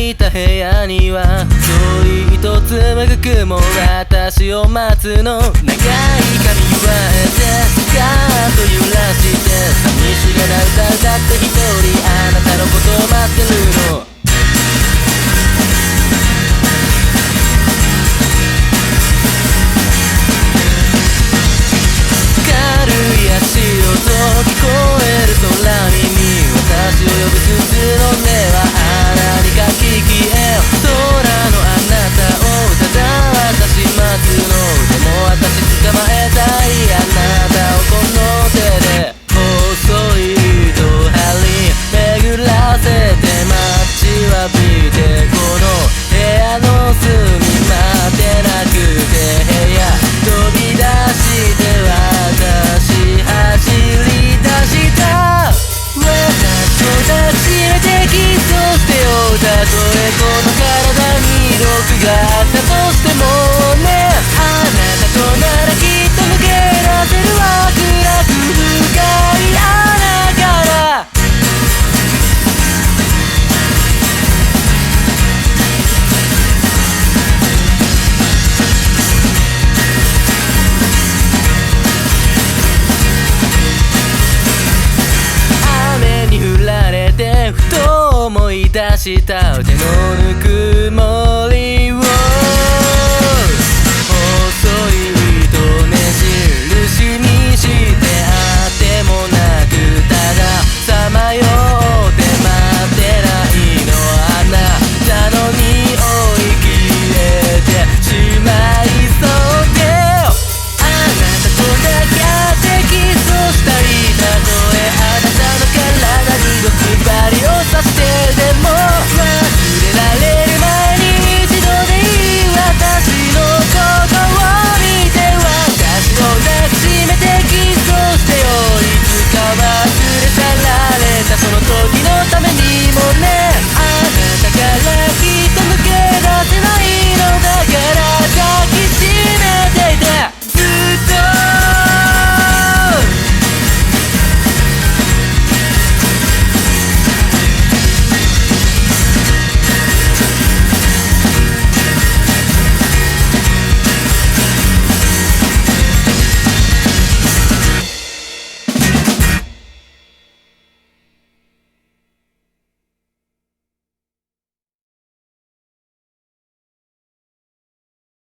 いた部屋にはそいと紡ぐ雲私を待つの長い髪結えてスカート揺らして寂しげな歌歌って一人あなたのことを待ってるの足音聞こえる空耳私を呼ぶ鈴の音は何か聞きえ空のあなたをただ私待つのでも私捕まえたいあなたをこの手で細い糸針巡らせて待ちわびてこの部屋の隅までなくて部屋飛び出して私走り出した私を抱きしめてキスをしてよたとえこの体に毒があったとしてもねあなたとならきっと抜け出せるわ暗く深い穴からふと思い出した手のぬくもり